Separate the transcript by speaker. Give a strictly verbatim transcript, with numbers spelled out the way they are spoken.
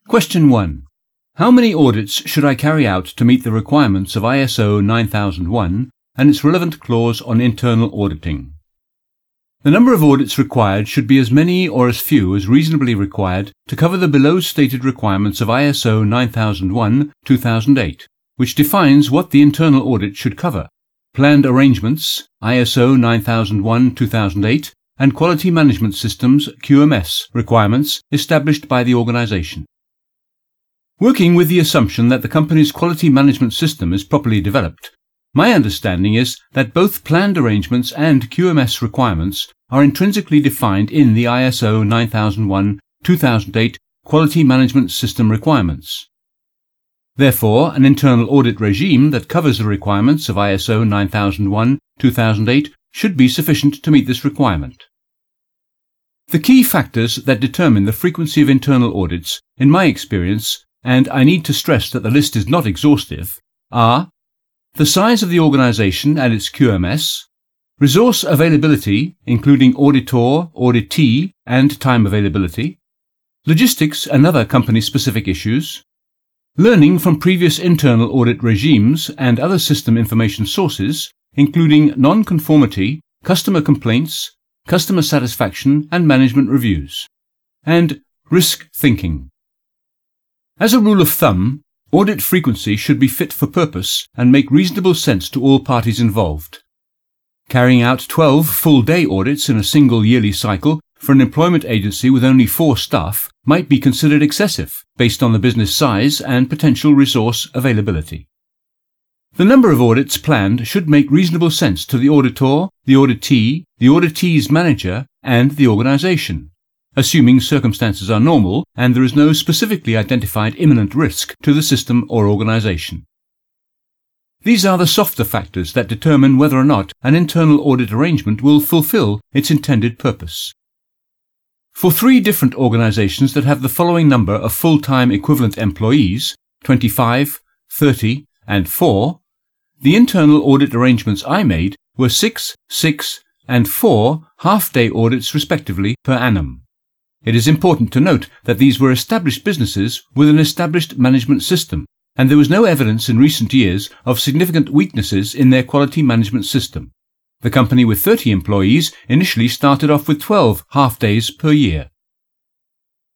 Speaker 1: Question one. How many audits should I carry out to meet the requirements of I S O nine thousand one and its relevant clause on internal auditing? The number of audits required should be as many or as few as reasonably required to cover the below stated requirements of I S O nine thousand one dash two thousand eight, which defines what the internal audit should cover: planned arrangements, I S O nine thousand one dash two thousand eight, and quality management systems Q M S requirements established by the organization. Working with the assumption that the company's quality management system is properly developed, my understanding is that both planned arrangements and Q M S requirements are intrinsically defined in the I S O nine thousand one dash two thousand eight quality management system requirements. Therefore, an internal audit regime that covers the requirements of I S O nine thousand one dash two thousand eight should be sufficient to meet this requirement. The key factors that determine the frequency of internal audits, in my experience, and I need to stress that the list is not exhaustive, are the size of the organization and its Q M S, resource availability, including auditor, auditee, and time availability, logistics and other company-specific issues, learning from previous internal audit regimes and other system information sources, including non-conformity, customer complaints, customer satisfaction and management reviews, and risk thinking. As a rule of thumb, audit frequency should be fit for purpose and make reasonable sense to all parties involved. Carrying out twelve full-day audits in a single yearly cycle for an employment agency with only four staff might be considered excessive based on the business size and potential resource availability. The number of audits planned should make reasonable sense to the auditor, the auditee, the auditee's manager, and the organization, assuming circumstances are normal and there is no specifically identified imminent risk to the system or organization. These are the softer factors that determine whether or not an internal audit arrangement will fulfill its intended purpose. For three different organizations that have the following number of full-time equivalent employees, twenty-five, thirty, and four, the internal audit arrangements I made were six, six, and four half-day audits respectively per annum. It is important to note that these were established businesses with an established management system, and there was no evidence in recent years of significant weaknesses in their quality management system. The company with thirty employees initially started off with twelve half-days per year.